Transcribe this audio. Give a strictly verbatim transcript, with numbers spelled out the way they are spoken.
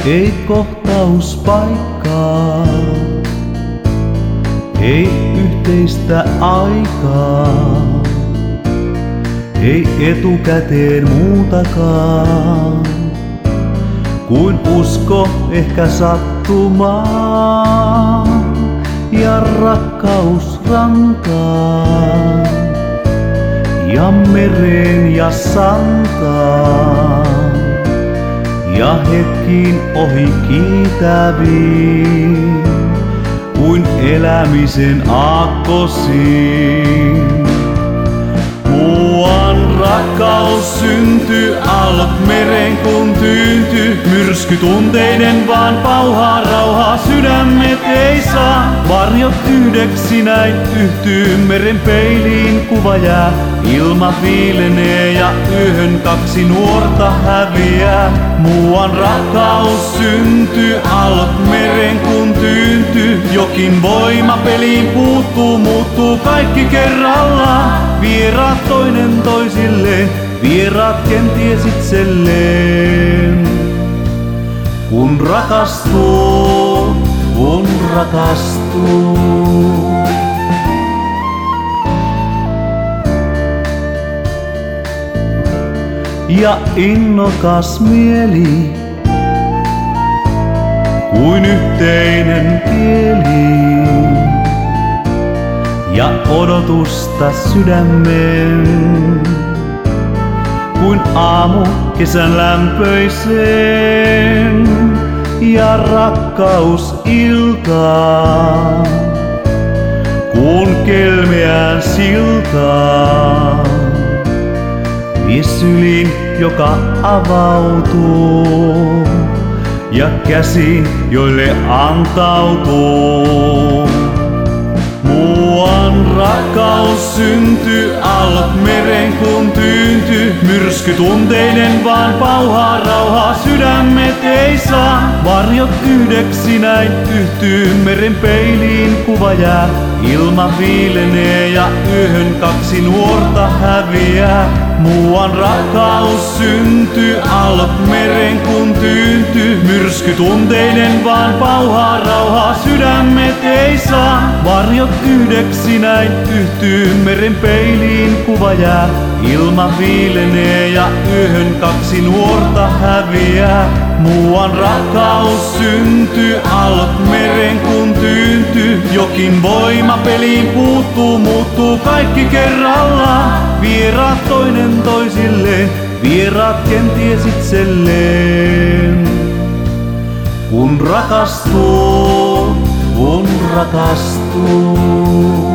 Ei kohtauspaikkaa, ei yhteistä aikaa, ei etukäteen muutakaan kuin usko ehkä sattumaa ja rakkaus rantaan ja mereen ja santaan ja hetkiin ohi kiitäviin kuin elämisen aakkosiin. Muuan rakkaus syntyy, aallot meren kun tyyntyy, myrskytunteiden vaan pauhaa rauhaa sydämet ei saa. Varjot yhdeksinäin yhtyy, meren peiliin kuva jää, ilma viilenee ja yöhön kaksi nuorta häviää. Muuan rakkaus syntyy, aallot meren kun tyyntyy, jokin voima peliin puuttuu, muuttuu kaikki kerrallaan. Vieraat toinen toisilleen, vieraat kenties itselleen. Kun rakastuu, kun rakastuu. Ja innokas mieli, kuin yhteinen kieli. Ja odotusta sydämeen, kuin aamu kesän lämpöiseen. Ja rakkaus iltaa, kun kelmeään siltaa. Vie syliin, joka avautuu, ja käsiin, joille antautuu. Muuan rakkaus syntyy, aallot meren kun tyyntyy, myrskytunteiden vaan pauhaa rauhaa sydämet ei saa. Varjot yhdeksinäin yhtyy, meren peiliin kuva jää, ilma viilenee ja yöhön kaksi nuorta häviää. Muuan rakkaus syntyy, aallot meren kun tyyntyy, myrskytunteiden vaan pauhaa rauhaa sydämet ei saa. Varjot yhdeksinäin yhtyy, meren peiliin kuva jää, ilma viilenee ja yöhön kaksi nuorta häviää. Muuan rakkaus syntyy, aallot meren kun tyyntyy, jokin voima peliin puuttuu, muuttuu kaikki kerrallaan. Vieraat toinen toisilleen, vieraat kenties itselleen. Kun rakastuu, kun rakastuu.